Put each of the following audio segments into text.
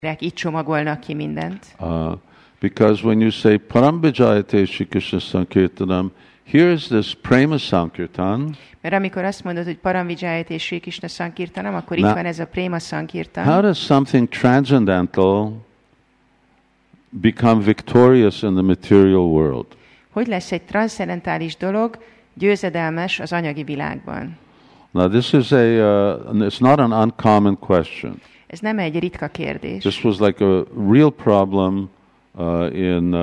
így csomagolnak ki mindent. Because when you say Parambijayate Shri Krishna Sankirtanam, here's this Prema Sankirtan. Mert amikor azt mondod, hogy Paramvijayate Shri Krishna Sankirtanam, akkor itt van ez a Prema Sankirtan. How does something transcendental become victorious in the material world? Hogy lesz egy transzcendentális dolog győzedelmes az anyagi világban? Now this is it's not an uncommon question. Ez nem egy ritka kérdés. This was like a real problem in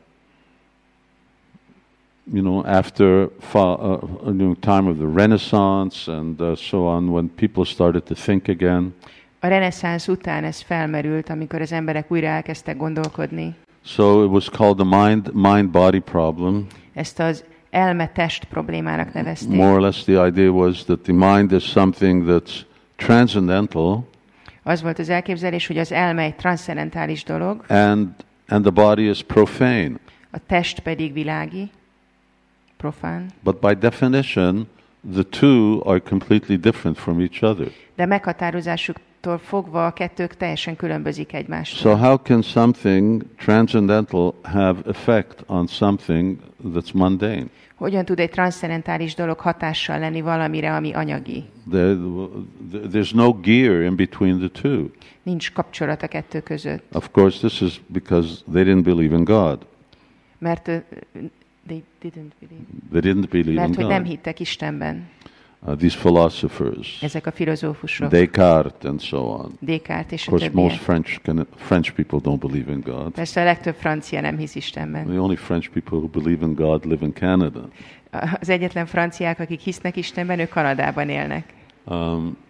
after time of the Renaissance and so on, when people started to think again. A reneszánsz után ez felmerült, amikor az emberek újra elkezdtek gondolkodni. So it was called the mind-body problem. Ezt az elme-test problémának nevezték. More or less the idea was that the mind is something that's transcendental. Az volt az elképzelés, hogy az elme egy transzcendentális dolog. And the body is profane. A test pedig világi, profán. But by definition, the two are completely different from each other. De meghatározásuktól fogva a kettők teljesen különbözik egymástól. So how can something transcendental have effect on something that's mundane? Hogyan tud egy transzcendentális dolog hatással lenni valamire, ami anyagi? There's no gear in between the two. Nincs kapcsolat a kettő között. Of course, this is because they didn't believe in God. Mert they didn't believe in Mert hogy God. nem hittek Istenben. These philosophers, ezek a filozófusok, Descartes and so on. Descartes és Of course, a többiek. most French people don't believe in God. Persze a legtöbb francia nem hisz Istenben. The only French people who believe in God live in Canada. Az egyetlen franciák, akik hisznek Istenben, ők Kanadában élnek.